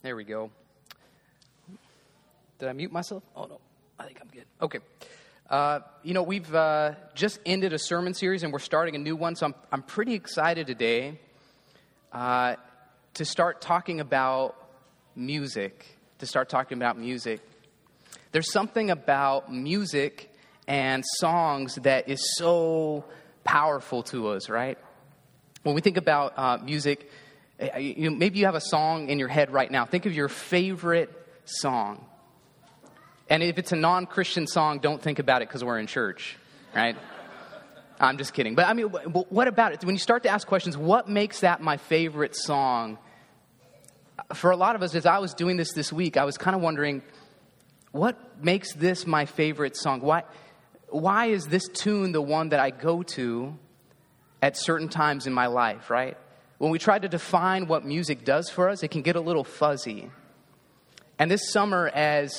There we go. Did I mute myself? Oh, no. I think I'm good. Okay. We've just ended a sermon series, and we're starting a new one, so I'm pretty excited today to start talking about music, There's something about music and songs that is so powerful to us, right? When we think about music, maybe you have a song in your head right now. Think of your favorite song. And if it's a non-Christian song, don't think about it because we're in church, right? I'm just kidding. But I mean, what about it? When you start to ask questions, what makes that my favorite song? For a lot of us, as I was doing this week, I was kind of wondering, what makes this my favorite song? Why is this tune the one that I go to at certain times in my life, right? When we try to define what music does for us, it can get a little fuzzy. And this summer, as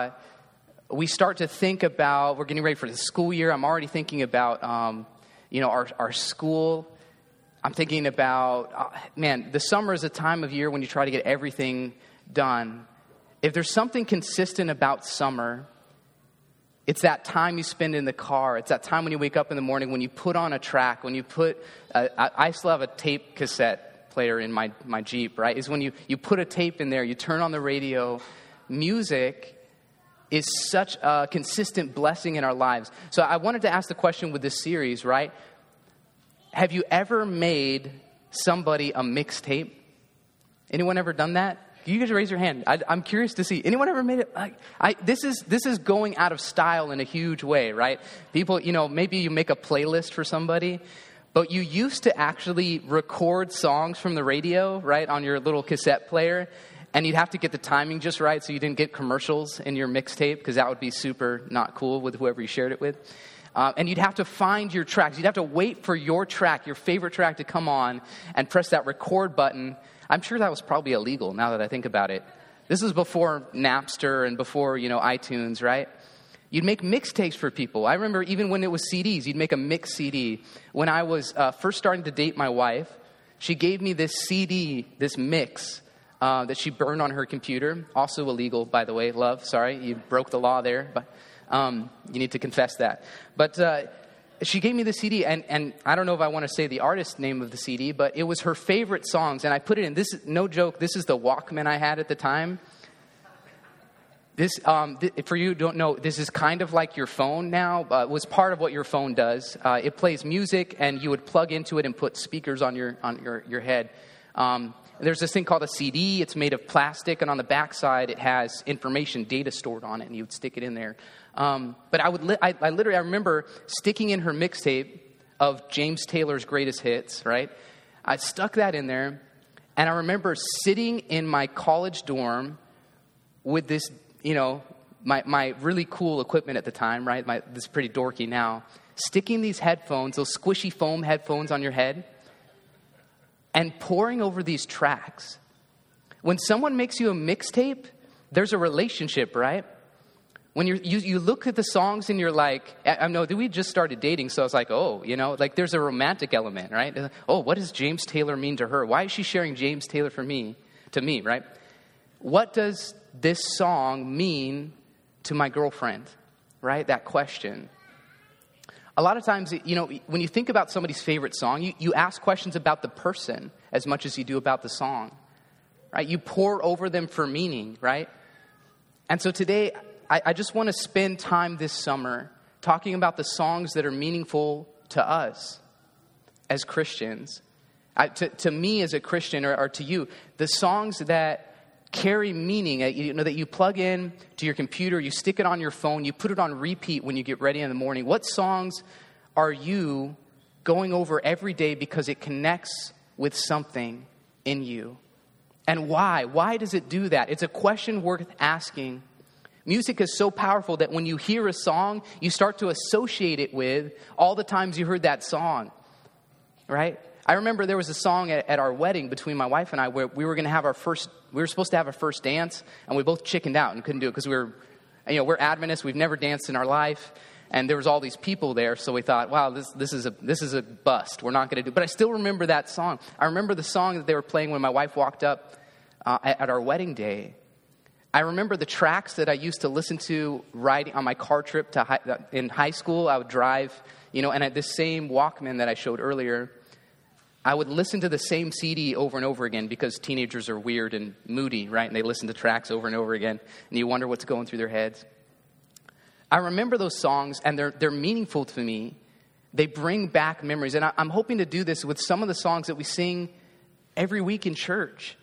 we start to think about, we're getting ready for the school year, I'm already thinking about, our school. I'm thinking about, the summer is a time of year when you try to get everything done. If there's something consistent about summer, it's that time you spend in the car. It's that time when you wake up in the morning, when you put on a track, when you put, I still have a tape cassette player in my Jeep, right? Is when you put a tape in there, you turn on the radio. Music is such a consistent blessing in our lives. So I wanted to ask the question with this series, right? Have you ever made somebody a mixtape? Anyone ever done that? You guys raise your hand. I'm curious to see. Anyone ever made it? This is going out of style in a huge way, right? People, maybe you make a playlist for somebody, but you used to actually record songs from the radio, right, on your little cassette player, and you'd have to get the timing just right so you didn't get commercials in your mixtape, because that would be super not cool with whoever you shared it with. And you'd have to find your tracks. You'd have to wait for your track, your favorite track, to come on and press that record button. I'm sure that was probably illegal now that I think about it. This was before Napster and before, iTunes, right? You'd make mixtapes for people. I remember even when it was CDs, you'd make a mix CD. When I was first starting to date my wife, she gave me this CD, this mix, that she burned on her computer. Also illegal, by the way, love. Sorry, you broke the law there, but you need to confess that. But she gave me the CD, and I don't know if I want to say the artist name of the CD, but it was her favorite songs, and I put it in. This is no joke. This is the Walkman I had at the time. This, for you who don't know, this is kind of like your phone now. It was part of what your phone does. It plays music, and you would plug into it and put speakers on your head. There's this thing called a CD. It's made of plastic, and on the backside, it has information, data stored on it, and you would stick it in there. But I remember sticking in her mixtape of James Taylor's greatest hits, right? I stuck that in there, and I remember sitting in my college dorm with this, my really cool equipment at the time, right? This is pretty dorky now. Sticking these headphones, those squishy foam headphones on your head, and pouring over these tracks. When someone makes you a mixtape, there's a relationship, right? When you look at the songs and you're like, I know that we just started dating, so I was like, there's a romantic element, right? Oh, what does James Taylor mean to her? Why is she sharing James Taylor to me, right? What does this song mean to my girlfriend, right? That question. A lot of times, when you think about somebody's favorite song, you ask questions about the person as much as you do about the song, right? You pour over them for meaning, right? And so today, I just want to spend time this summer talking about the songs that are meaningful to us as Christians. To me as a Christian, or to you, the songs that carry meaning, that you plug in to your computer, you stick it on your phone, you put it on repeat when you get ready in the morning. What songs are you going over every day because it connects with something in you? And why? Why does it do that? It's a question worth asking. Music is so powerful that when you hear a song, you start to associate it with all the times you heard that song, right? I remember there was a song at our wedding between my wife and I where we were supposed to have our first dance, and we both chickened out and couldn't do it because we're Adventists. We've never danced in our life, and there was all these people there, so we thought, wow, this is a bust. We're not going to do it. But I still remember that song. I remember the song that they were playing when my wife walked up at our wedding day. I remember the tracks that I used to listen to riding on my car trip in high school. I would drive, and at this same Walkman that I showed earlier, I would listen to the same CD over and over again because teenagers are weird and moody, right? And they listen to tracks over and over again, and you wonder what's going through their heads. I remember those songs, and they're meaningful to me. They bring back memories, and I'm hoping to do this with some of the songs that we sing every week in church.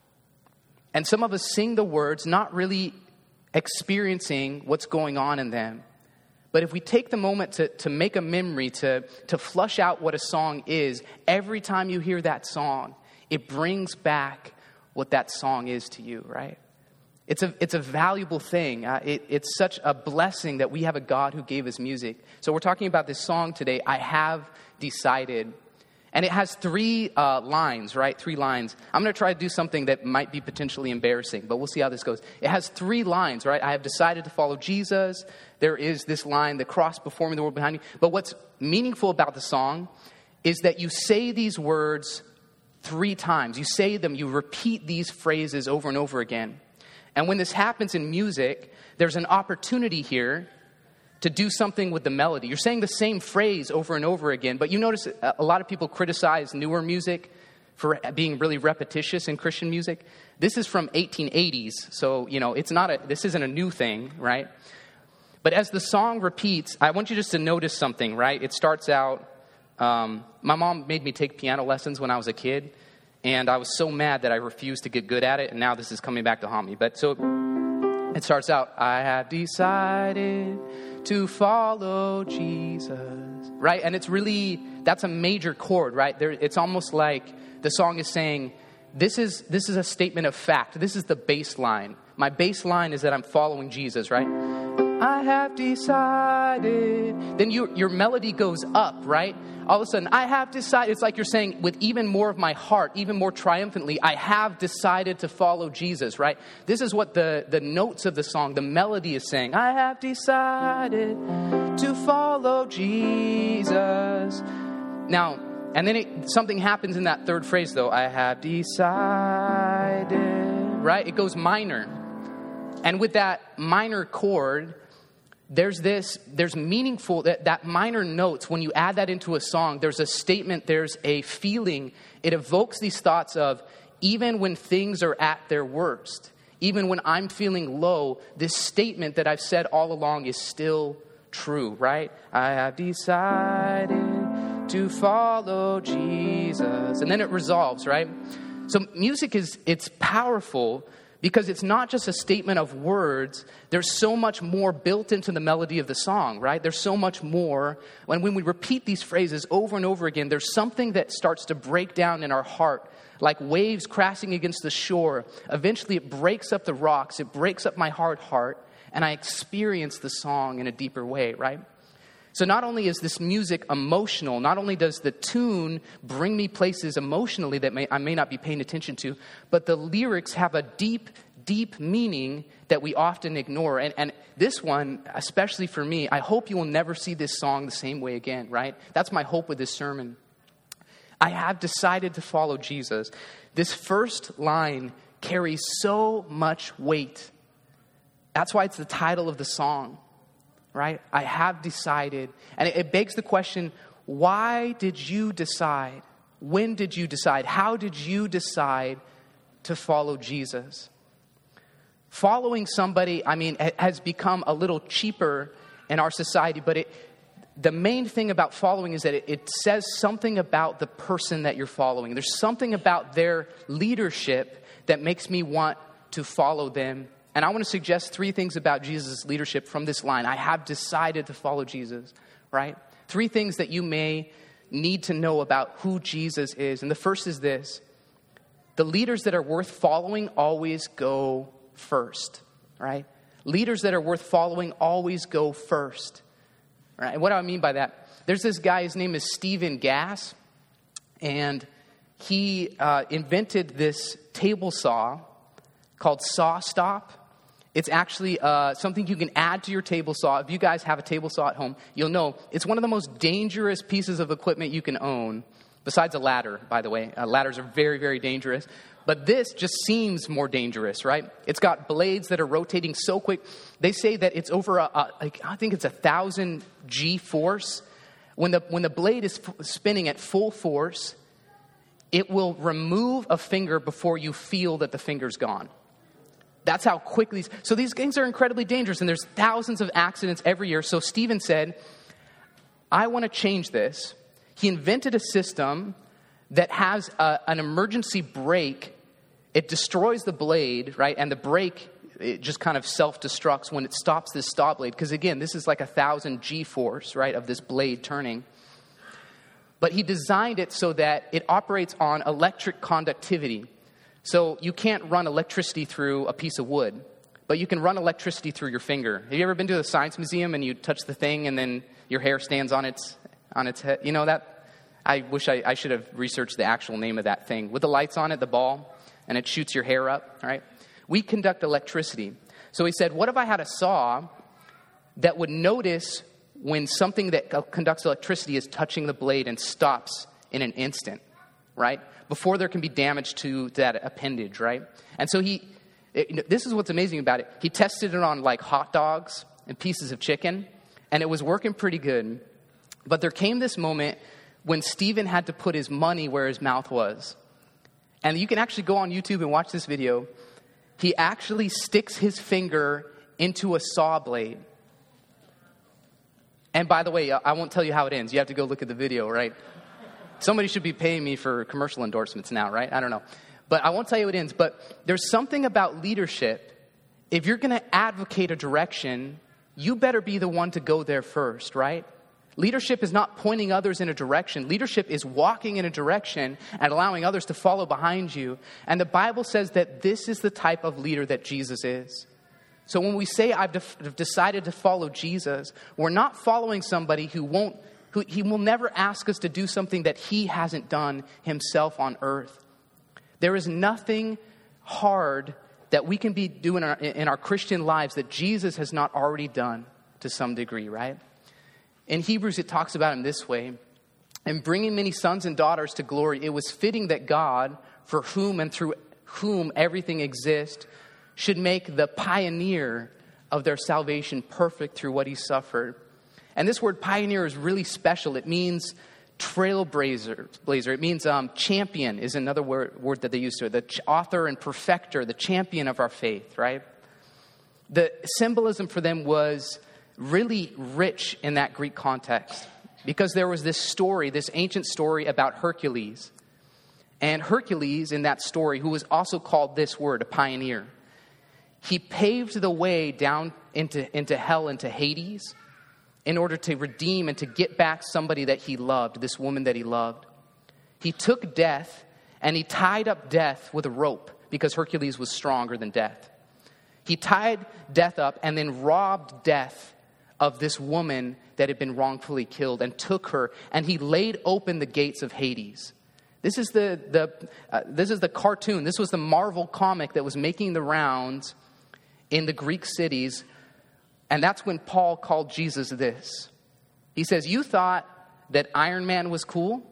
And some of us sing the words, not really experiencing what's going on in them. But if we take the moment to make a memory, to flush out what a song is, every time you hear that song, it brings back what that song is to you, right? It's a valuable thing. It's such a blessing that we have a God who gave us music. So we're talking about this song today, I Have Decided. And it has 3 lines, right? 3 lines. I'm going to try to do something that might be potentially embarrassing, but we'll see how this goes. It has 3 lines, right? I have decided to follow Jesus. There is this line, the cross before me, the world behind me. But what's meaningful about the song is that you say these words 3 times. You say them, you repeat these phrases over and over again. And when this happens in music, there's an opportunity here to do something with the melody. You're saying the same phrase over and over again, but you notice a lot of people criticize newer music for being really repetitious in Christian music. This is from 1880s, so this isn't a new thing, right? But as the song repeats, I want you just to notice something, right? It starts out, my mom made me take piano lessons when I was a kid, and I was so mad that I refused to get good at it, and now this is coming back to haunt me. But so it starts out, I have decided to follow Jesus, right? And that's a major chord, right? It's almost like the song is saying, this is a statement of fact. This is the bass line. My bass line is that I'm following Jesus, right? I have decided. Then your melody goes up, right? All of a sudden, I have decided. It's like you're saying with even more of my heart, even more triumphantly, I have decided to follow Jesus, right? This is what the notes of the song, the melody is saying. I have decided to follow Jesus. Now, and then something happens in that third phrase, though. I have decided, right? It goes minor. And with that minor chord, there's meaningful, that minor notes, when you add that into a song, there's a statement, there's a feeling. It evokes these thoughts of, even when things are at their worst, even when I'm feeling low, this statement that I've said all along is still true, right? I have decided to follow Jesus. And then it resolves, right? So music it's powerful, because it's not just a statement of words. There's so much more built into the melody of the song, right? There's so much more. When we repeat these phrases over and over again, there's something that starts to break down in our heart, like waves crashing against the shore. Eventually it breaks up the rocks. It breaks up my hard heart, and I experience the song in a deeper way, right? So not only is this music emotional, not only does the tune bring me places emotionally that I may not be paying attention to, but the lyrics have a deep, deep meaning that we often ignore. And this one, especially for me, I hope you will never see this song the same way again, right? That's my hope with this sermon. I have decided to follow Jesus. This first line carries so much weight. That's why it's the title of the song. Right? I have decided. And it begs the question, why did you decide? When did you decide? How did you decide to follow Jesus? Following somebody, has become a little cheaper in our society, but the main thing about following is that it says something about the person that you're following. There's something about their leadership that makes me want to follow them. And I want to suggest 3 things about Jesus' leadership from this line. I have decided to follow Jesus, right? 3 things that you may need to know about who Jesus is. And the first is this: the leaders that are worth following always go first, right? Leaders that are worth following always go first, right? And what do I mean by that? There's this guy, his name is Stephen Gass, and he invented this table saw called SawStop. It's actually something you can add to your table saw. If you guys have a table saw at home, you'll know it's one of the most dangerous pieces of equipment you can own, besides a ladder, by the way. Ladders are very, very dangerous. But this just seems more dangerous, right? It's got blades that are rotating so quick. They say that it's over I think it's 1,000 G force. When the blade is spinning at full force, it will remove a finger before you feel that the finger's gone. That's how quickly. So these things are incredibly dangerous, and there's thousands of accidents every year. So Stephen said, I want to change this. He invented a system that has an emergency brake. It destroys the blade, right? And the brake, it just kind of self-destructs when it stops this stop blade. Because again, this is like 1,000 G-force, right, of this blade turning. But he designed it so that it operates on electric conductivity. So you can't run electricity through a piece of wood, but you can run electricity through your finger. Have you ever been to the Science Museum and you touch the thing and then your hair stands on its head? You know that? I wish I should have researched the actual name of that thing. With the lights on it, the ball, and it shoots your hair up, right? We conduct electricity. So he said, what if I had a saw that would notice when something that conducts electricity is touching the blade and stops in an instant, right? Before there can be damage to that appendage, right? And so this is what's amazing about it. He tested it on like hot dogs and pieces of chicken, and it was working pretty good. But there came this moment when Stephen had to put his money where his mouth was. And you can actually go on YouTube and watch this video. He actually sticks his finger into a saw blade. And by the way, I won't tell you how it ends. You have to go look at the video, right? Somebody should be paying me for commercial endorsements now, right? I don't know. But I won't tell you how it ends. But there's something about leadership. If you're going to advocate a direction, you better be the one to go there first, right? Leadership is not pointing others in a direction. Leadership is walking in a direction and allowing others to follow behind you. And the Bible says that this is the type of leader that Jesus is. So when we say I've decided to follow Jesus, we're not following somebody who he will never ask us to do something that he hasn't done himself on earth. There is nothing hard that we can be doing in our Christian lives that Jesus has not already done to some degree, right? In Hebrews, it talks about him this way. In bringing many sons and daughters to glory, it was fitting that God, for whom and through whom everything exists, should make the pioneer of their salvation perfect through what he suffered. And this word pioneer is really special. It means trailblazer. It means champion is another word that they use to it. The author and perfecter, the champion of our faith, right? The symbolism for them was really rich in that Greek context because there was this story, this ancient story about Hercules. And Hercules in that story, who was also called this word, a pioneer, he paved the way down into hell, into Hades, in order to redeem and to get back somebody that he loved, this woman that he loved. He took death and he tied up death with a rope because Hercules was stronger than death. He tied death up and then robbed death of this woman that had been wrongfully killed and took her, and he laid open the gates of Hades. This is the cartoon. This was the Marvel comic that was making the rounds in the Greek cities. And that's when Paul called Jesus this. He says, you thought that Iron Man was cool?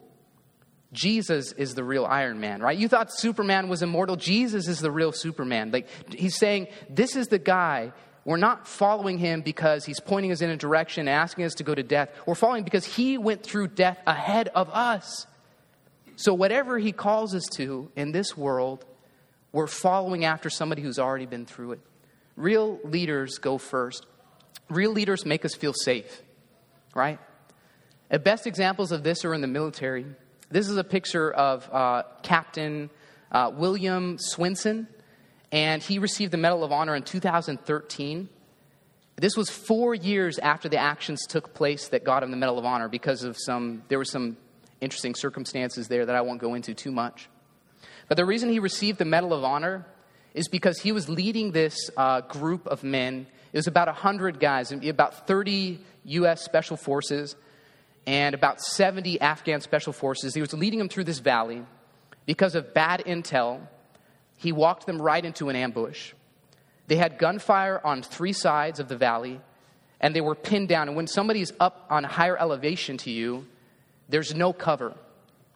Jesus is the real Iron Man, right? You thought Superman was immortal? Jesus is the real Superman. Like, he's saying, this is the guy. We're not following him because he's pointing us in a direction, asking us to go to death. We're following because he went through death ahead of us. So whatever he calls us to in this world, we're following after somebody who's already been through it. Real leaders go first. Real leaders make us feel safe, right? The best examples of this are in the military. This is a picture of Captain William Swinson, and he received the Medal of Honor in 2013. This was 4 years after the actions took place that got him the Medal of Honor because of there were some interesting circumstances there that I won't go into too much. But the reason he received the Medal of Honor is because he was leading this group of men. It was about 100 guys, about 30 U.S. Special Forces and about 70 Afghan Special Forces. He was leading them through this valley. Because of bad intel, he walked them right into an ambush. They had gunfire on 3 sides of the valley, and they were pinned down. And when somebody's up on higher elevation to you, there's no cover.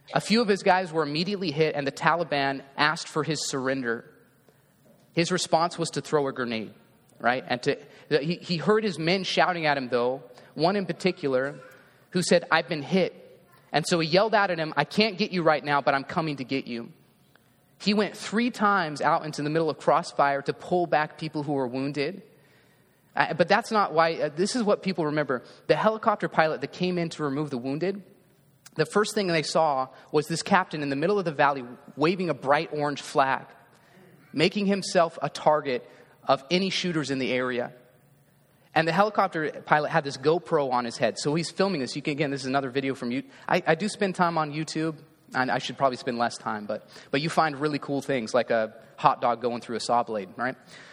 A few of his guys were immediately hit, and the Taliban asked for his surrender. His response was to throw a grenade, right? And he heard his men shouting at him, though, one in particular, who said, "I've been hit." And so he yelled out at him, "I can't get you right now, but I'm coming to get you." He went 3 times out into the middle of crossfire to pull back people who were wounded. But that's not why. This is what people remember. The helicopter pilot that came in to remove the wounded, the first thing they saw was this captain in the middle of the valley waving a bright orange flag, making himself a target of any shooters in the area. And the helicopter pilot had this GoPro on his head. So he's filming this. Again, this is another video from you. I do spend time on YouTube. And I should probably spend less time, but you find really cool things like a hot dog going through a saw blade, right?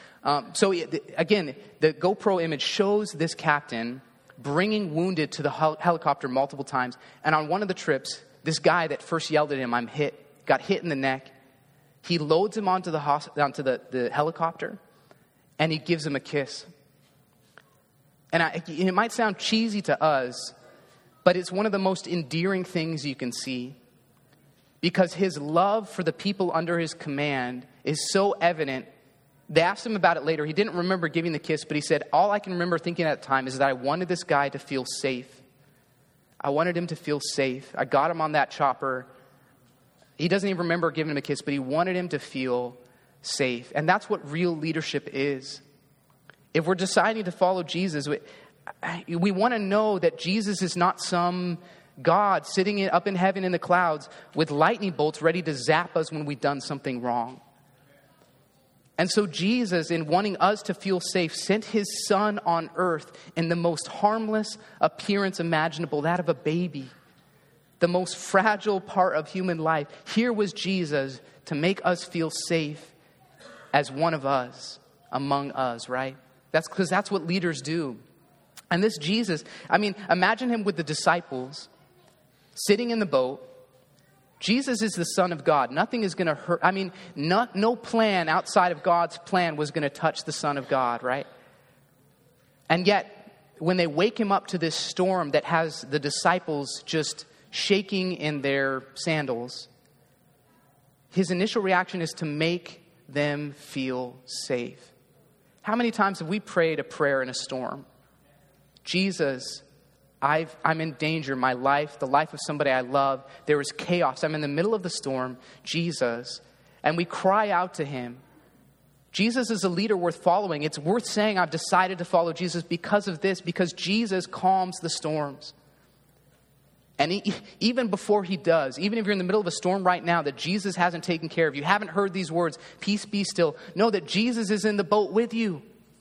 Again, the GoPro image shows this captain bringing wounded to the helicopter multiple times. And on one of the trips, this guy that first yelled at him, "I'm hit," got hit in the neck. He loads him onto the helicopter, and he gives him a kiss. And it might sound cheesy to us, but it's one of the most endearing things you can see. Because his love for the people under his command is so evident. They asked him about it later. He didn't remember giving the kiss, but he said, "All I can remember thinking at the time is that I wanted this guy to feel safe. I wanted him to feel safe. I got him on that chopper." He doesn't even remember giving him a kiss, but he wanted him to feel safe. And that's what real leadership is. If we're deciding to follow Jesus, we want to know that Jesus is not some God sitting up in heaven in the clouds with lightning bolts ready to zap us when we've done something wrong. And so Jesus, in wanting us to feel safe, sent his son on earth in the most harmless appearance imaginable, that of a baby, the most fragile part of human life. Here was Jesus to make us feel safe as one of us, among us, right? That's because that's what leaders do. And this Jesus, imagine him with the disciples sitting in the boat. Jesus is the Son of God. Nothing is going to hurt. No plan outside of God's plan was going to touch the Son of God, right? And yet, when they wake him up to this storm that has the disciples just shaking in their sandals, his initial reaction is to make them feel safe. How many times have we prayed a prayer in a storm? Jesus, I'm in danger. My life, the life of somebody I love, there is chaos. I'm in the middle of the storm. Jesus. And we cry out to him. Jesus is a leader worth following. It's worth saying I've decided to follow Jesus because of this, because Jesus calms the storms. And even before he does, even if you're in the middle of a storm right now that Jesus hasn't taken care of, you haven't heard these words, "Peace, be still," know that Jesus is in the boat with you.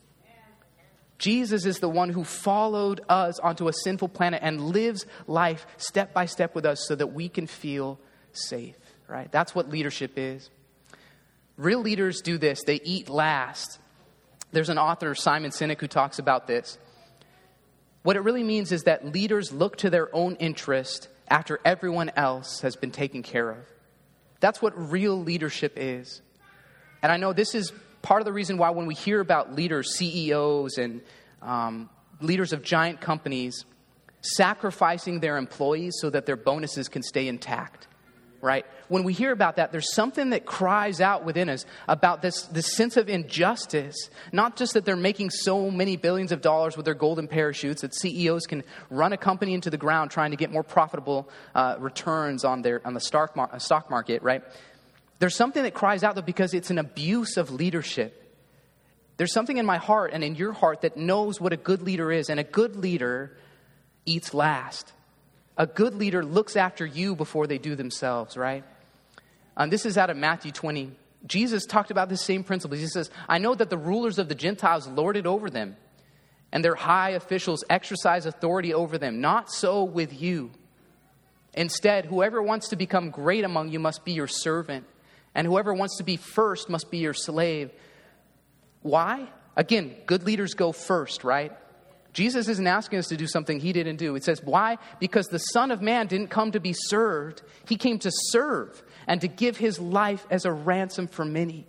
Jesus is the one who followed us onto a sinful planet and lives life step by step with us so that we can feel safe, right? That's what leadership is. Real leaders do this. They eat last. There's an author, Simon Sinek, who talks about this. What it really means is that leaders look to their own interest after everyone else has been taken care of. That's what real leadership is. And I know this is part of the reason why when we hear about leaders, CEOs and leaders of giant companies sacrificing their employees so that their bonuses can stay intact, right? When we hear about that, there's something that cries out within us about this sense of injustice. Not just that they're making so many billions of dollars with their golden parachutes, that CEOs can run a company into the ground trying to get more profitable returns on the stock market, right? There's something that cries out, though, because it's an abuse of leadership. There's something in my heart and in your heart that knows what a good leader is, and a good leader eats last. A good leader looks after you before they do themselves, right? This is out of Matthew 20. Jesus talked about the same principles. He says, "I know that the rulers of the Gentiles lord it over them, and their high officials exercise authority over them. Not so with you. Instead, whoever wants to become great among you must be your servant, and whoever wants to be first must be your slave." Why? Again, good leaders go first, right? Jesus isn't asking us to do something he didn't do. It says, why? Because the Son of Man didn't come to be served. He came to serve and to give his life as a ransom for many.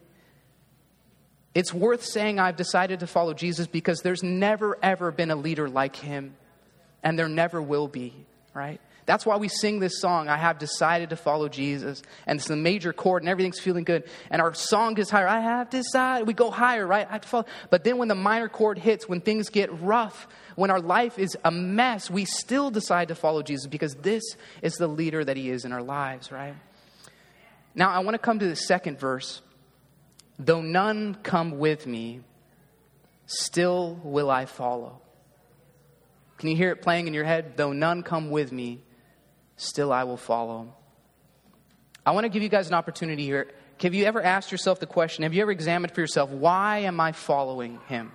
It's worth saying I've decided to follow Jesus because there's never, ever been a leader like him. And there never will be, right? That's why we sing this song, I have decided to follow Jesus. And it's the major chord and everything's feeling good. And our song gets higher. I have decided. We go higher, right? I have to follow. But then when the minor chord hits, when things get rough, when our life is a mess, we still decide to follow Jesus because this is the leader that he is in our lives, right? Now, I want to come to the second verse. Though none come with me, still will I follow. Can you hear it playing in your head? Though none come with me, still I will follow. I want to give you guys an opportunity here. Have you ever asked yourself the question, have you ever examined for yourself, why am I following him?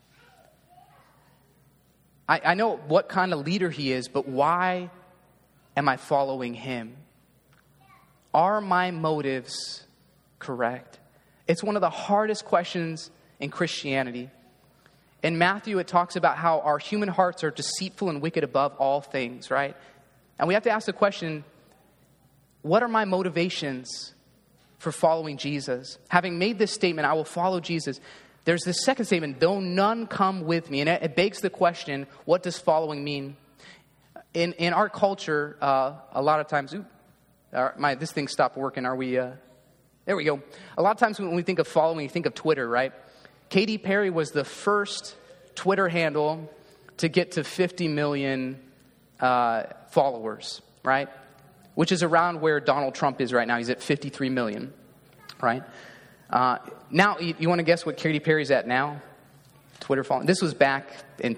I know what kind of leader he is, but why am I following him? Are my motives correct? It's one of the hardest questions in Christianity. In Matthew, it talks about how our human hearts are deceitful and wicked above all things, right? And we have to ask the question, what are my motivations for following Jesus? Having made this statement, I will follow Jesus. There's this second statement, though none come with me. And it begs the question, what does following mean? In our culture, a lot of times, this thing stopped working. Are we, there we go. A lot of times when we think of following, we think of Twitter, right? Katy Perry was the first Twitter handle to get to 50 million followers, right? Which is around where Donald Trump is right now. He's at 53 million, right? Now, you want to guess what Katy Perry's at now? Twitter following. This was back in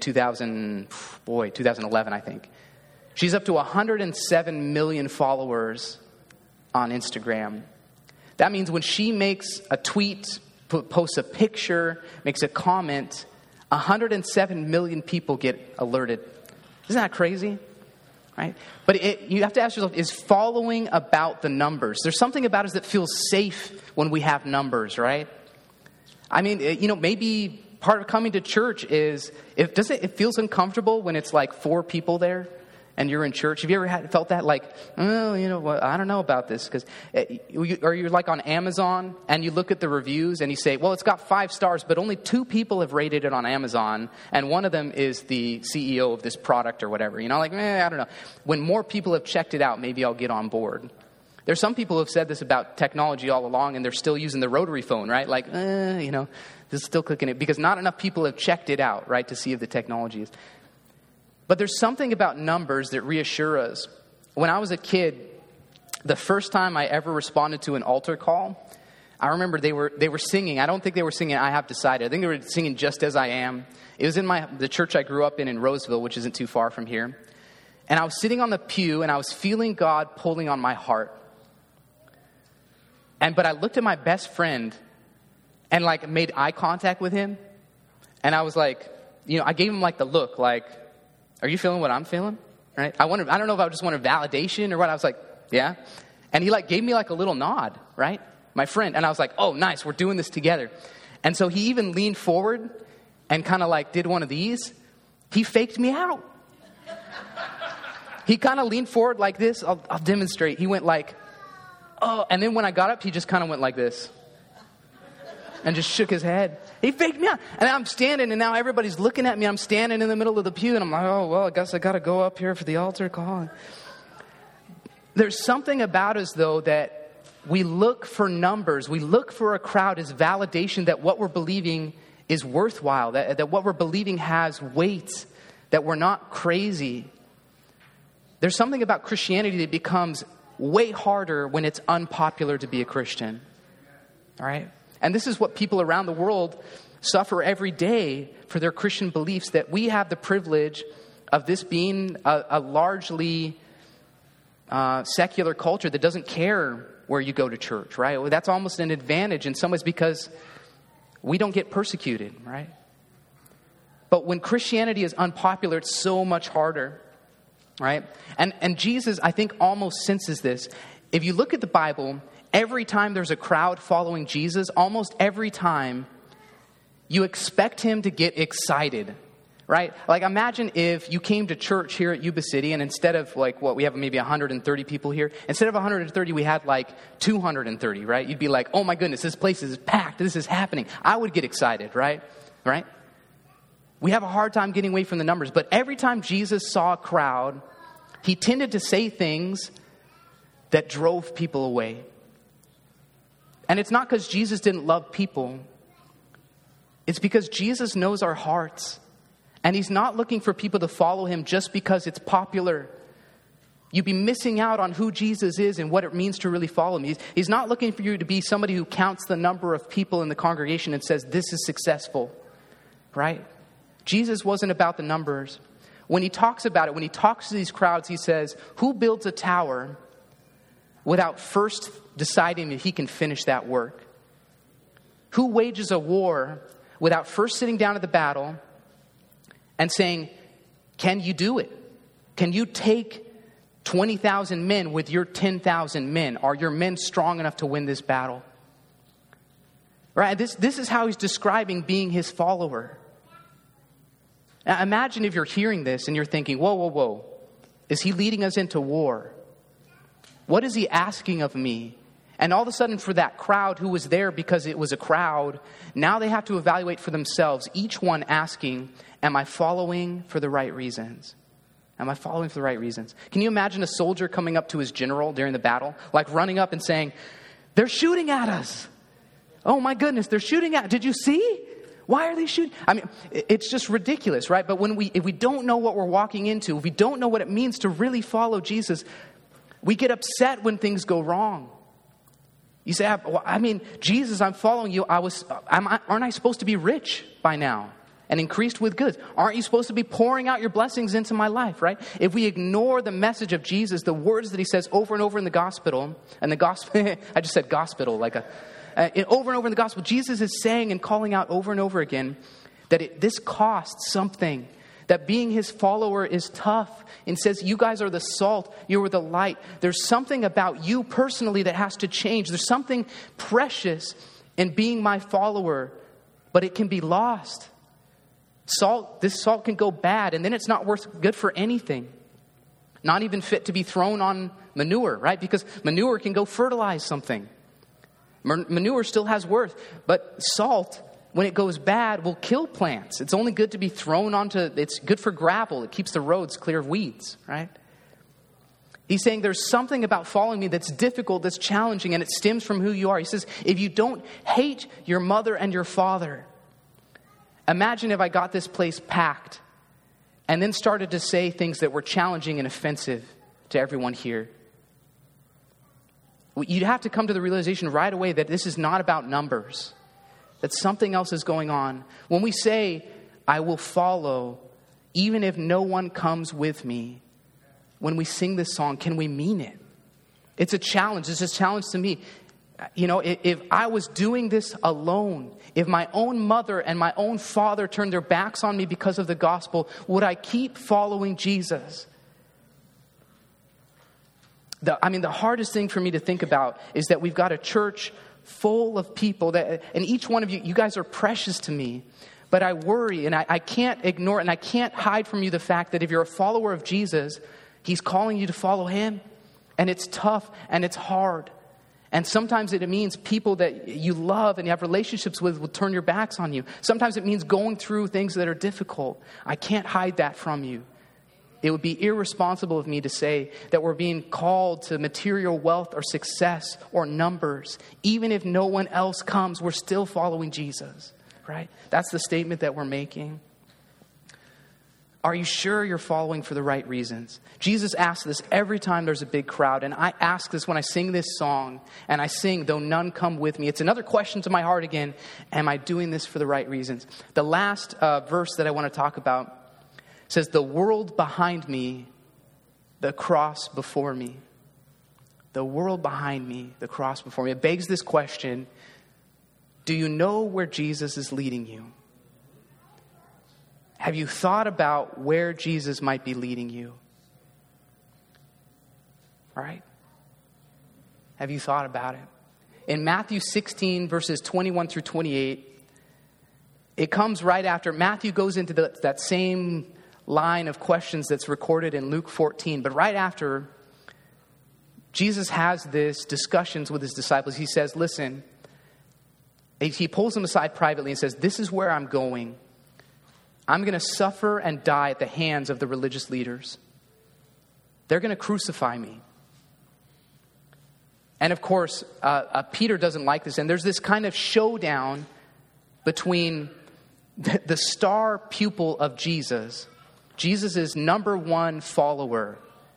2011, I think. She's up to 107 million followers on Instagram. That means when she makes a tweet, posts a picture, makes a comment, 107 million people get alerted. Isn't that crazy? Right? But you have to ask yourself, is following about the numbers? There's something about us that feels safe when we have numbers, right? I mean, maybe part of coming to church is, it feels uncomfortable when it's like 4 people there and you're in church. Have you ever felt that? Like, I don't know about this. Or you're like on Amazon and you look at the reviews and you say, well, it's got 5 stars, but only 2 people have rated it on Amazon. And one of them is the CEO of this product or whatever. I don't know. When more people have checked it out, maybe I'll get on board. There's some people who have said this about technology all along and they're still using the rotary phone, right? Like, this is still clicking it because not enough people have checked it out, right? To see if the technology is. But there's something about numbers that reassure us. When I was a kid, the first time I ever responded to an altar call, I remember they were singing. I don't think they were singing I Have Decided. I think they were singing Just As I Am. It was in the church I grew up in Roseville, which isn't too far from here. And I was sitting on the pew and I was feeling God pulling on my heart. But I looked at my best friend and made eye contact with him. And I was like, I gave him the look, like, are you feeling what I'm feeling? Right? I don't know if I just wanted validation or what. I was like, yeah. And he gave me a little nod, right? My friend. And I was like, oh, nice. We're doing this together. And so he even leaned forward and kind of did one of these. He faked me out. He kind of leaned forward like this. I'll demonstrate. He went oh. And then when I got up, he just kind of went like this. And just shook his head. He faked me out. And I'm standing, and now everybody's looking at me. I'm standing in the middle of the pew, and I'm like, oh, well, I guess I got to go up here for the altar call. There's something about us, though, that we look for numbers. We look for a crowd as validation that what we're believing is worthwhile, that what we're believing has weight, that we're not crazy. There's something about Christianity that becomes way harder when it's unpopular to be a Christian. All right? And this is what people around the world suffer every day for their Christian beliefs, that we have the privilege of this being a largely secular culture that doesn't care where you go to church, right? Well, that's almost an advantage in some ways because we don't get persecuted, right? But when Christianity is unpopular, it's so much harder, right? And Jesus, I think, almost senses this. If you look at the Bible, every time there's a crowd following Jesus, almost every time you expect him to get excited, right? Imagine if you came to church here at Yuba City and instead of we have maybe 130 people here, instead of 130, we had 230, right? You'd be like, oh my goodness, this place is packed. This is happening. I would get excited, right? Right? We have a hard time getting away from the numbers, but every time Jesus saw a crowd, he tended to say things that drove people away. And it's not because Jesus didn't love people. It's because Jesus knows our hearts. And he's not looking for people to follow him just because it's popular. You'd be missing out on who Jesus is and what it means to really follow him. He's not looking for you to be somebody who counts the number of people in the congregation and says, this is successful, right? Jesus wasn't about the numbers. When he talks about it, when he talks to these crowds, he says, who builds a tower without first deciding that he can finish that work? Who wages a war without first sitting down at the battle and saying, can you do it? Can you take 20,000 men with your 10,000 men? Are your men strong enough to win this battle? Right? This is how he's describing being his follower. Now, imagine if you're hearing this and you're thinking, whoa. Is he leading us into war? What is he asking of me? And all of a sudden for that crowd who was there because it was a crowd, now they have to evaluate for themselves, each one asking, am I following for the right reasons? Am I following for the right reasons? Can you imagine a soldier coming up to his general during the battle, like running up and saying, they're shooting at us. Oh my goodness, they're shooting at, did you see? Why are they shooting? I mean, it's just ridiculous, right? But if we don't know what we're walking into, if we don't know what it means to really follow Jesus, we get upset when things go wrong. You say, Jesus, I'm following you. Aren't I supposed to be rich by now and increased with goods? Aren't you supposed to be pouring out your blessings into my life, right? If we ignore the message of Jesus, the words that he says over and over in the gospel, I just said gospel, over and over in the gospel, Jesus is saying and calling out over and over again that this costs something. That being his follower is tough. And says, you guys are the salt, you are the light. There's something about you personally that has to change. There's something precious in being my follower, but it can be lost. This salt can go bad, and then it's not good for anything. Not even fit to be thrown on manure, right? Because manure can go fertilize something. Manure still has worth, but salt, when it goes bad, will kill plants. It's only good to be thrown it's good for gravel. It keeps the roads clear of weeds, right? He's saying there's something about following me that's difficult, that's challenging, and it stems from who you are. He says, if you don't hate your mother and your father, imagine if I got this place packed and then started to say things that were challenging and offensive to everyone here. You'd have to come to the realization right away that this is not about numbers. That something else is going on. When we say, I will follow, even if no one comes with me, when we sing this song, can we mean it? It's a challenge. It's a challenge to me. You know, if I was doing this alone, if my own mother and my own father turned their backs on me because of the gospel, would I keep following Jesus? The hardest thing for me to think about is that we've got a church full of people and each one of you guys are precious to me, but I worry and I can't ignore it and I can't hide from you the fact that if you're a follower of Jesus, he's calling you to follow him, and it's tough and it's hard. And sometimes it means people that you love and you have relationships with will turn your backs on you. Sometimes it means going through things that are difficult. I can't hide that from you. It would be irresponsible of me to say that we're being called to material wealth or success or numbers. Even if no one else comes, we're still following Jesus, right? That's the statement that we're making. Are you sure you're following for the right reasons? Jesus asks this every time there's a big crowd. And I ask this when I sing this song. And I sing, though none come with me. It's another question to my heart again. Am I doing this for the right reasons? The last verse that I want to talk about says, the world behind me, the cross before me. The world behind me, the cross before me. It begs this question. Do you know where Jesus is leading you? Have you thought about where Jesus might be leading you? Right? Have you thought about it? In Matthew 16, verses 21 through 28, it comes right after. Matthew goes into that same line of questions that's recorded in Luke 14. But right after, Jesus has this discussions with his disciples. He says, listen, he pulls them aside privately and says, this is where I'm going. I'm going to suffer and die at the hands of the religious leaders. they're going to crucify me. And of course, Peter doesn't like this. And there's this kind of showdown between the star pupil of Jesus, Jesus' number one follower.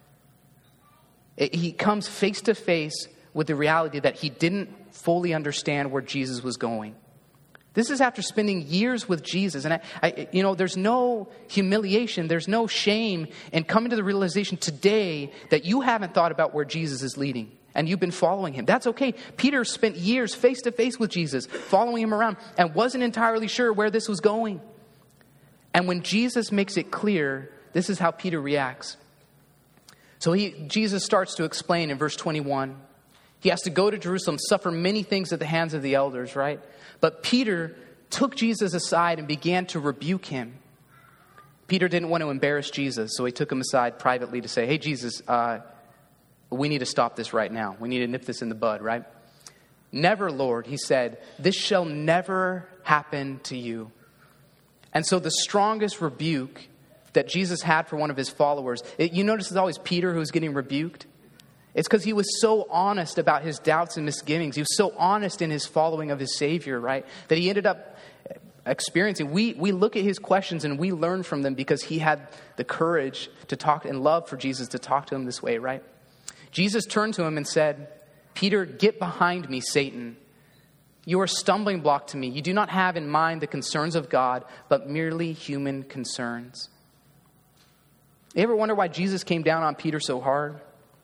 He comes face to face with the reality that he didn't fully understand where Jesus was going. This is after spending years with Jesus. And there's no humiliation, there's no shame in coming to the realization today that you haven't thought about where Jesus is leading and you've been following him. That's okay. Peter spent years face to face with Jesus, following him around, and wasn't entirely sure where this was going. And when Jesus makes it clear, this is how Peter reacts. So Jesus starts to explain in verse 21. He has to go to Jerusalem, suffer many things at the hands of the elders, right? But Peter took Jesus aside and began to rebuke him. Peter didn't want to embarrass Jesus, so he took him aside privately to say, hey, Jesus, we need to stop this right now. We need to nip this in the bud, right? Never, Lord, he said, this shall never happen to you. And so the strongest rebuke that Jesus had for one of his followers, you notice it's always Peter who's getting rebuked. It's because he was so honest about his doubts and misgivings. He was so honest in his following of his Savior, right? That he ended up experiencing. We look at his questions and we learn from them because he had the courage to talk and love for Jesus to talk to him this way, right? Jesus turned to him and said, Peter, get behind me, Satan. You are a stumbling block to me. You do not have in mind the concerns of God, but merely human concerns. You ever wonder why Jesus came down on Peter so hard?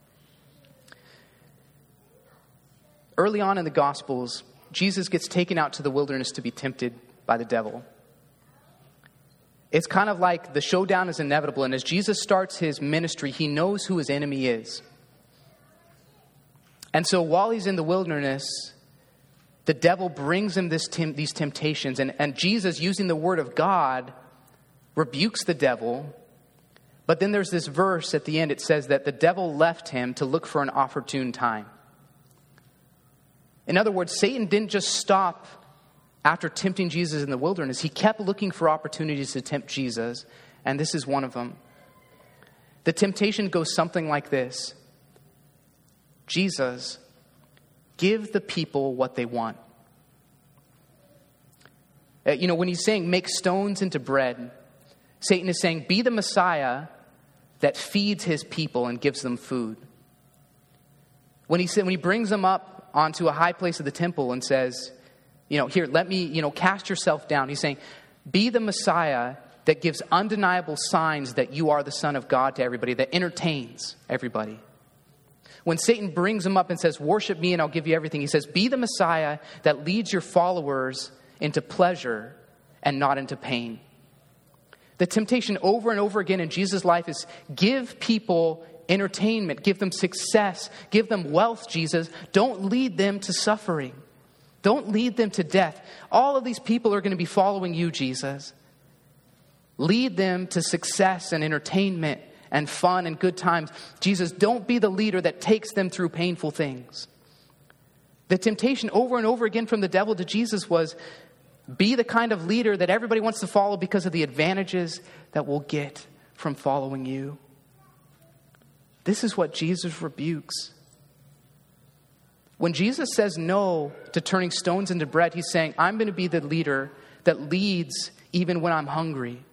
Early on in the Gospels, Jesus gets taken out to the wilderness to be tempted by the devil. It's kind of like the showdown is inevitable. And as Jesus starts his ministry, he knows who his enemy is. And so while he's in the wilderness, the devil brings him these temptations. And Jesus, using the word of God, rebukes the devil. But then there's this verse at the end. It says that the devil left him to look for an opportune time. In other words, Satan didn't just stop after tempting Jesus in the wilderness. He kept looking for opportunities to tempt Jesus, and this is one of them. The temptation goes something like this. Jesus, give the people what they want. When he's saying make stones into bread, Satan is saying be the Messiah that feeds his people and gives them food. When he brings them up onto a high place of the temple and says, here, let me, cast yourself down. He's saying, be the Messiah that gives undeniable signs that you are the Son of God to everybody, that entertains everybody. When Satan brings him up and says, worship me and I'll give you everything, he says, be the Messiah that leads your followers into pleasure and not into pain. The temptation over and over again in Jesus' life is give people entertainment, give them success, give them wealth, Jesus. Don't lead them to suffering. Don't lead them to death. All of these people are going to be following you, Jesus. Lead them to success and entertainment and fun and good times. Jesus, don't be the leader that takes them through painful things. The temptation over and over again from the devil to Jesus was be the kind of leader that everybody wants to follow because of the advantages that we'll get from following you. This is what Jesus rebukes. When Jesus says no to turning stones into bread, he's saying, I'm going to be the leader that leads even when I'm hungry.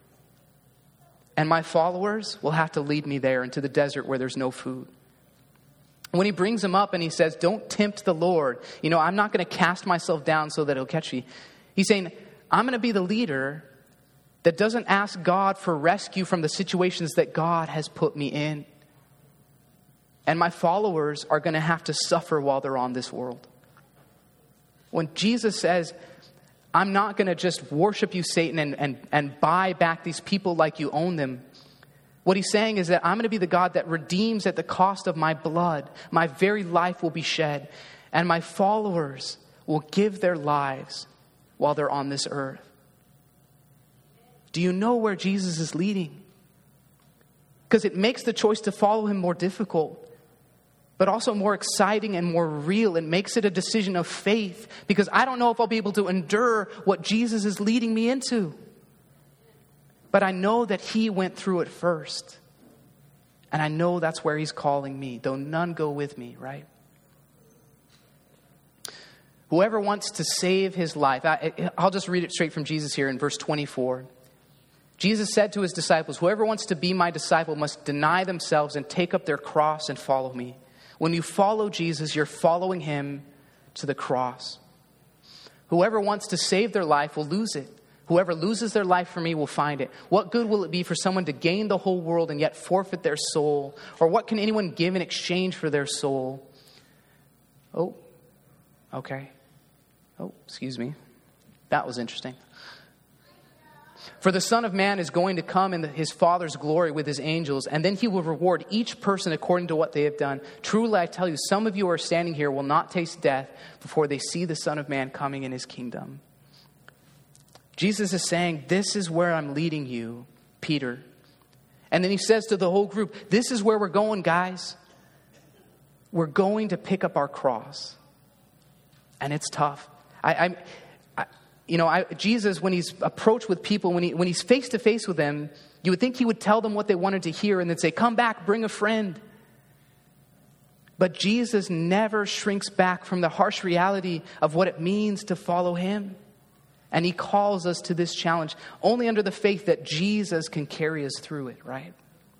And my followers will have to lead me there into the desert where there's no food. When he brings them up and he says, don't tempt the Lord. I'm not going to cast myself down so that he'll catch me. He's saying, I'm going to be the leader that doesn't ask God for rescue from the situations that God has put me in. And my followers are going to have to suffer while they're on this world. When Jesus says, I'm not going to just worship you, Satan, and buy back these people like you own them. What he's saying is that I'm going to be the God that redeems at the cost of my blood. My very life will be shed. And my followers will give their lives while they're on this earth. Do you know where Jesus is leading? Because it makes the choice to follow him more difficult, but also more exciting and more real. It makes it a decision of faith because I don't know if I'll be able to endure what Jesus is leading me into. But I know that he went through it first. And I know that's where he's calling me, though none go with me, right? Whoever wants to save his life, I'll just read it straight from Jesus here in verse 24. Jesus said to his disciples, whoever wants to be my disciple must deny themselves and take up their cross and follow me. When you follow Jesus, you're following him to the cross. Whoever wants to save their life will lose it. Whoever loses their life for me will find it. What good will it be for someone to gain the whole world and yet forfeit their soul? Or what can anyone give in exchange for their soul? Oh, okay. Oh, excuse me. That was interesting. For the Son of Man is going to come in his Father's glory with his angels, and then he will reward each person according to what they have done. Truly, I tell you, some of you who are standing here will not taste death before they see the Son of Man coming in his kingdom. Jesus is saying, this is where I'm leading you, Peter. And then he says to the whole group, this is where we're going, guys. We're going to pick up our cross. And it's tough. Jesus, when he's approached with people, when he's face to face with them, you would think he would tell them what they wanted to hear and then say, come back, bring a friend. But Jesus never shrinks back from the harsh reality of what it means to follow him. And he calls us to this challenge only under the faith that Jesus can carry us through it, right?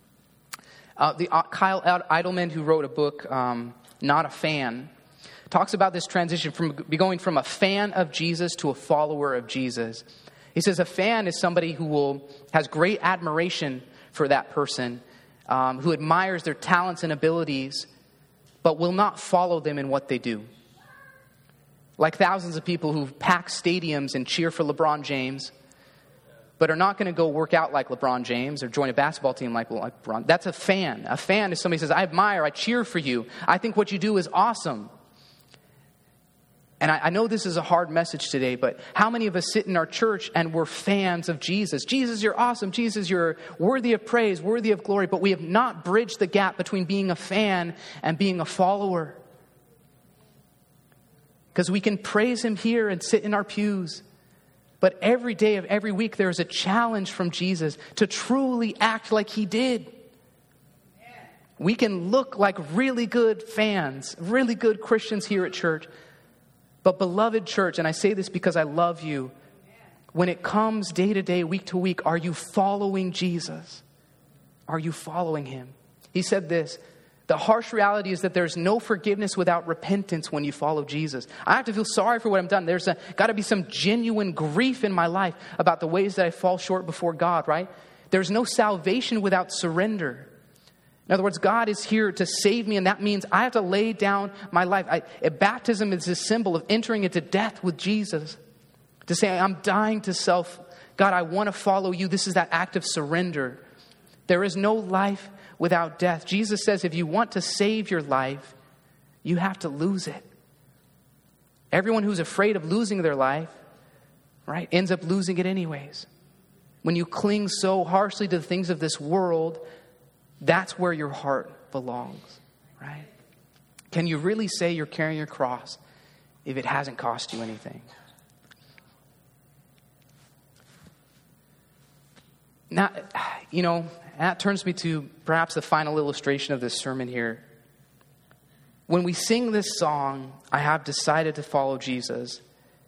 Kyle Idleman, who wrote a book, Not a Fan, talks about this transition from going from a fan of Jesus to a follower of Jesus. He says a fan is somebody who has great admiration for that person, who admires their talents and abilities, but will not follow them in what they do. Like thousands of people who pack stadiums and cheer for LeBron James, but are not going to go work out like LeBron James or join a basketball team like LeBron. That's a fan. A fan is somebody who says, I admire, I cheer for you. I think what you do is awesome. And I know this is a hard message today, but how many of us sit in our church and we're fans of Jesus? Jesus, you're awesome. Jesus, you're worthy of praise, worthy of glory. But we have not bridged the gap between being a fan and being a follower. Because we can praise him here and sit in our pews. But every day of every week, there is a challenge from Jesus to truly act like he did. We can look like really good fans, really good Christians here at church. But beloved church, and I say this because I love you, when it comes day to day, week to week, are you following Jesus? Are you following him? He said this, the harsh reality is that there's no forgiveness without repentance when you follow Jesus. I have to feel sorry for what I've done. There's got to be some genuine grief in my life about the ways that I fall short before God, right? There's no salvation without surrender. In other words, God is here to save me, and that means I have to lay down my life. Baptism is a symbol of entering into death with Jesus. To say, I'm dying to self. God, I want to follow you. This is that act of surrender. There is no life without death. Jesus says if you want to save your life, you have to lose it. Everyone who's afraid of losing their life, right, ends up losing it anyways. When you cling so harshly to the things of this world, that's where your heart belongs, right? Can you really say you're carrying your cross if it hasn't cost you anything? Now, that turns me to perhaps the final illustration of this sermon here. When we sing this song, I have decided to follow Jesus.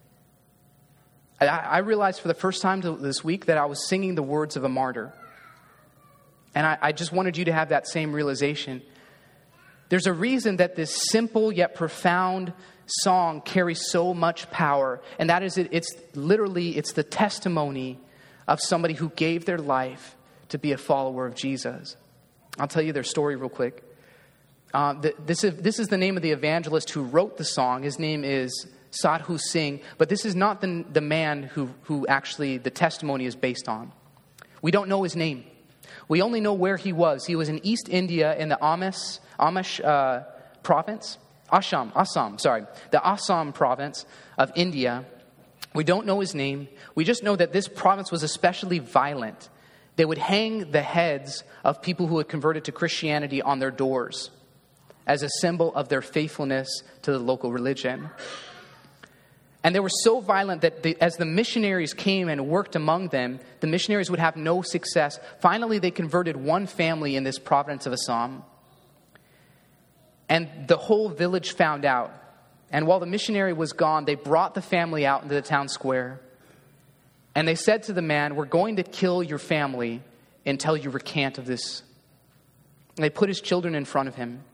I realized for the first time this week that I was singing the words of a martyr. And I just wanted you to have that same realization. There's a reason that this simple yet profound song carries so much power. And that is, it's the testimony of somebody who gave their life to be a follower of Jesus. I'll tell you their story real quick. This is the name of the evangelist who wrote the song. His name is Sadhu Singh. But this is not the man who actually the testimony is based on. We don't know his name. We only know where he was. He was in East India in the Amish province. The Assam province of India. We don't know his name. We just know that this province was especially violent. They would hang the heads of people who had converted to Christianity on their doors as a symbol of their faithfulness to the local religion. And they were so violent that as the missionaries came and worked among them, the missionaries would have no success. Finally, they converted one family in this province of Assam. And the whole village found out. And while the missionary was gone, they brought the family out into the town square. And they said to the man, "We're going to kill your family until you recant of this." And they put his children in front of him.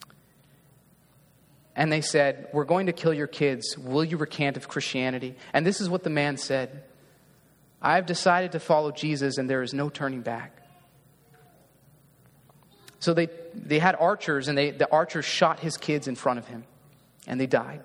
And they said, "We're going to kill your kids. Will you recant of Christianity?" And this is what the man said: "I have decided to follow Jesus, and there is no turning back." So they had archers, and the archers shot his kids in front of him, and they died.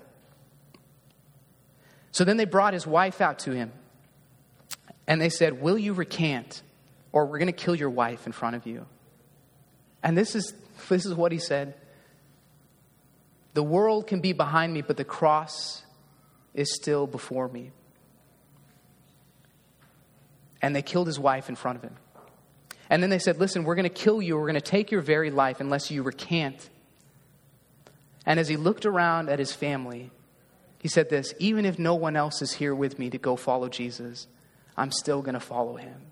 So then they brought his wife out to him, and they said, "Will you recant, or we're going to kill your wife in front of you?" And this is what he said: "The world can be behind me, but the cross is still before me." And they killed his wife in front of him. And then they said, "Listen, we're going to kill you. We're going to take your very life unless you recant." And as he looked around at his family, he said this: "Even if no one else is here with me to go follow Jesus, I'm still going to follow him."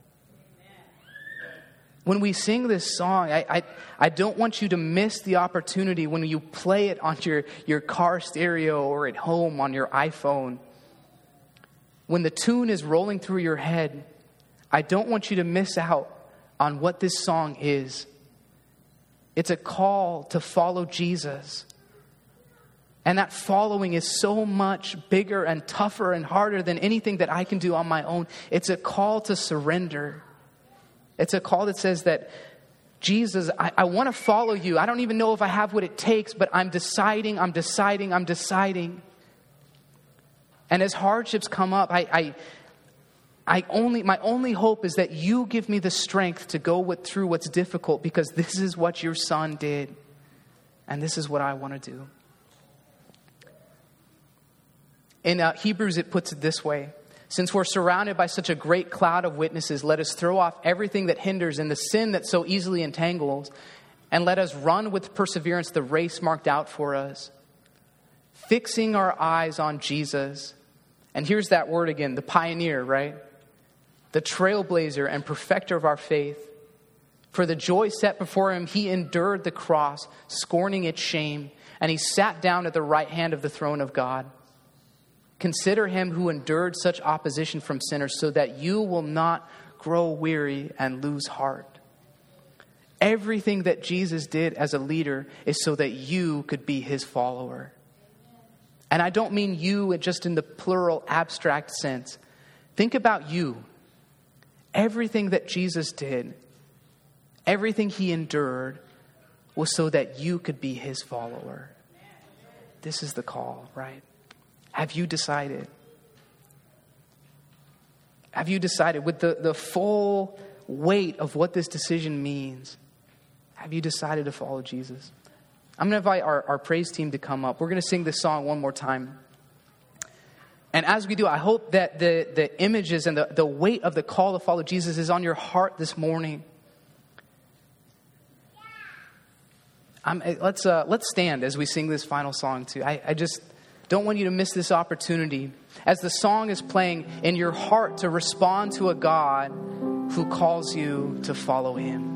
When we sing this song, I don't want you to miss the opportunity when you play it on your car stereo or at home on your iPhone. When the tune is rolling through your head, I don't want you to miss out on what this song is. It's a call to follow Jesus. And that following is so much bigger and tougher and harder than anything that I can do on my own. It's a call to surrender. It's a call that says that, "Jesus, I want to follow you. I don't even know if I have what it takes, but I'm deciding. And as hardships come up, my only hope is that you give me the strength to go through what's difficult, because this is what your son did. And this is what I want to do." In Hebrews, it puts it this way: "Since we're surrounded by such a great cloud of witnesses, let us throw off everything that hinders and the sin that so easily entangles, and let us run with perseverance the race marked out for us, fixing our eyes on Jesus." And here's that word again, the pioneer, right? "The trailblazer and perfecter of our faith. For the joy set before him, he endured the cross, scorning its shame, and he sat down at the right hand of the throne of God. Consider him who endured such opposition from sinners, so that you will not grow weary and lose heart." Everything that Jesus did as a leader is so that you could be his follower. And I don't mean you just in the plural abstract sense. Think about you. Everything that Jesus did, everything he endured, was so that you could be his follower. This is the call, right? Have you decided? Have you decided with the full weight of what this decision means? Have you decided to follow Jesus? I'm going to invite our praise team to come up. We're going to sing this song one more time. And as we do, I hope that the images and the weight of the call to follow Jesus is on your heart this morning. Let's stand as we sing this final song too. I just don't want you to miss this opportunity as the song is playing in your heart to respond to a God who calls you to follow him.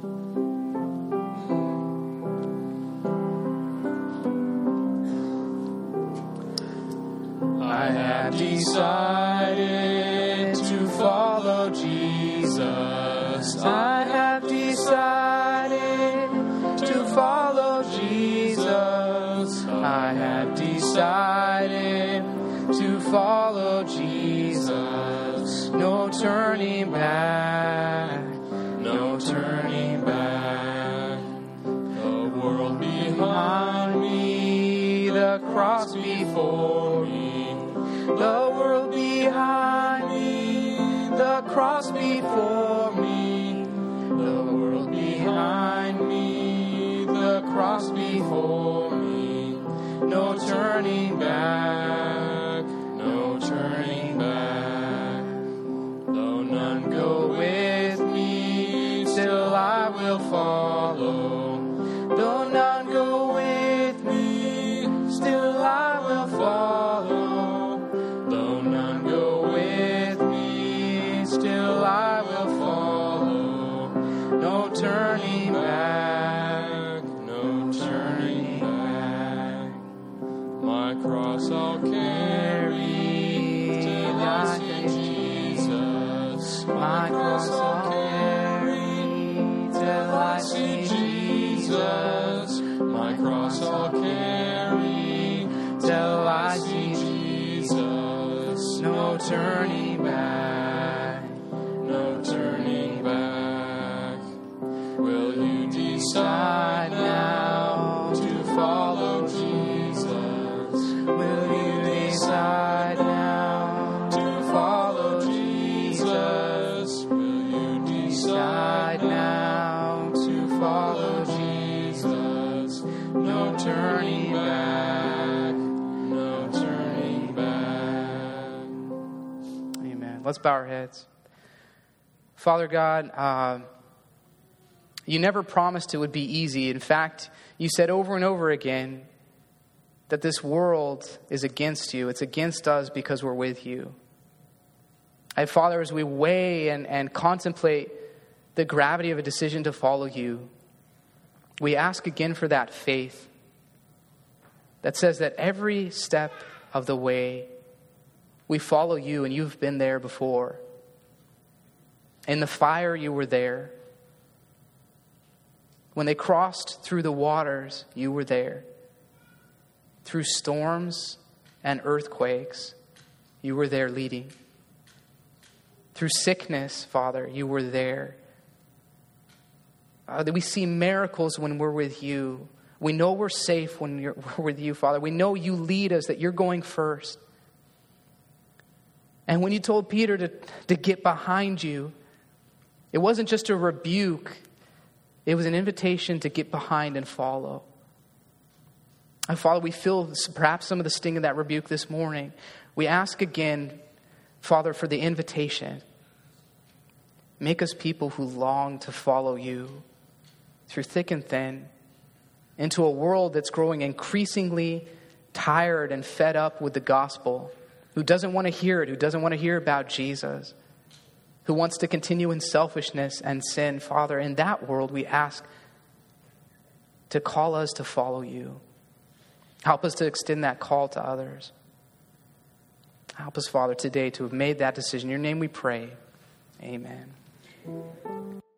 I have decided to follow Jesus. I have decided to follow Jesus. I have decided to follow Jesus. No turning back, no turning back. The world behind me, the cross before me. The world behind me, the cross before me. The world behind me, the cross before me. No turning back, no turning back. Though none go with me, still I will follow. Though none go with me, still I will follow. My cross I'll carry till I see Jesus. My cross I'll carry till I see Jesus. No turning back, no turning back. Will you decide now to follow Jesus? Will you decide now to follow Jesus? Will you decide now to follow Jesus? No turning back, no turning back. Amen. Let's bow our heads. Father God, you never promised it would be easy. In fact, you said over and over again that this world is against you. It's against us because we're with you. And Father, as we weigh and contemplate the gravity of a decision to follow you, we ask again for that faith that says that every step of the way we follow you, and you've been there before. In the fire, you were there. When they crossed through the waters, you were there. Through storms and earthquakes, you were there leading. Through sickness, Father, you were there. We see miracles when we're with you. We know we're safe when we're with you, Father. We know you lead us, that you're going first. And when you told Peter to get behind you, it wasn't just a rebuke. It was an invitation to get behind and follow. And Father, we feel perhaps some of the sting of that rebuke this morning. We ask again, Father, for the invitation. Make us people who long to follow you through thick and thin, into a world that's growing increasingly tired and fed up with the gospel, who doesn't want to hear it, who doesn't want to hear about Jesus, who wants to continue in selfishness and sin. Father, in that world, we ask to call us to follow you. Help us to extend that call to others. Help us, Father, today to have made that decision. In your name we pray. Amen.